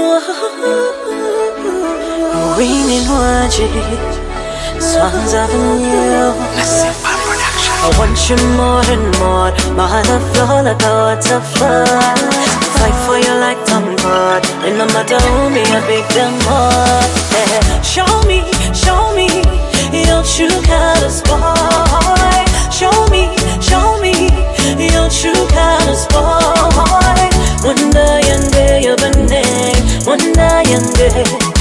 Raining Waji, Swans Avenue. I want you more and more the floor like a waterfall. Fight for you like Tom Ford. And no matter who me, I beg them more. Show me your true colors, boy. Show me your true colors, boy. Wonder younger, you're burning. Wonder younger,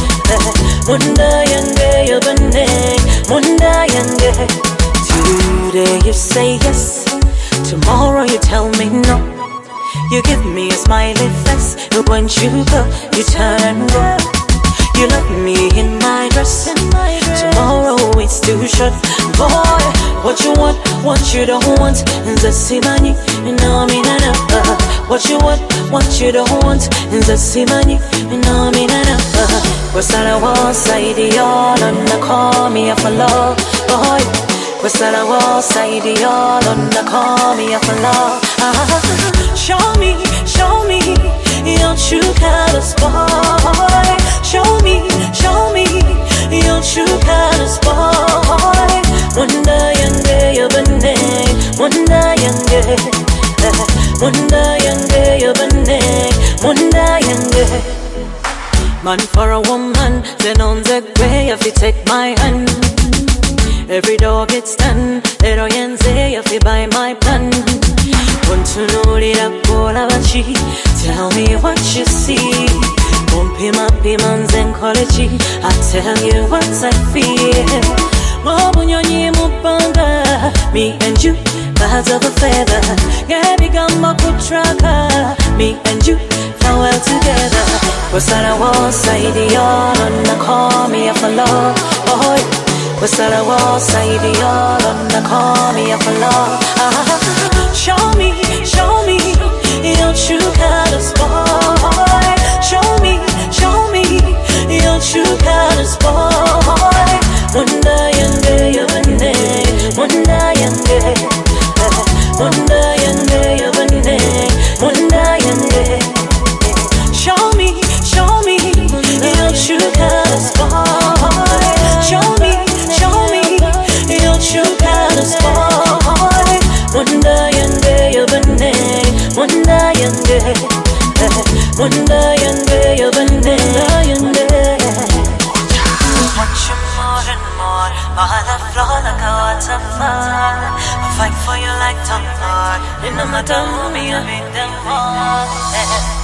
you're burning. Wonder younger. Today you say yes, tomorrow you tell me no. You give me a smiley face, but when you go, you turn red. You love me in my dress, tomorrow it's too short. Boy, what you want, what you don't want, the simani, no me na na. What you want, what you don't want, the simani, no me na na. What's that I want, say the all, and call me up for love, boy. What's that I want, say the all, and call me up for love. Show me your true colors, boy. Show me your true colors, boy. Wonder younger, you're burning. Wonder younger, you're burning. Wonder younger. Man for a woman, then on the grey if you take my hand. Every door gets done, little yenze if you buy my plan. Want to know tell me what you see. Bumpy man's in college, I tell you what I feel. Me and you, birds of a feather. Me and you, fell well together. What's that I want, say the all, and call me up for love, boy. What's that I want, say the all, and call me up for love. Show me your true colors, boy. Show me your true colors, boy. Wonder younger, you're burning. Wonder younger, you're burning. Wonder younger. Show me your true colors, boy. Show me your true colors, boy. Wonder younger, you're burning. Wonder younger, you're burning. Want you more and more the floor like a waterfall. I fight for you like Tom Ford. And no matter who me, I make them all.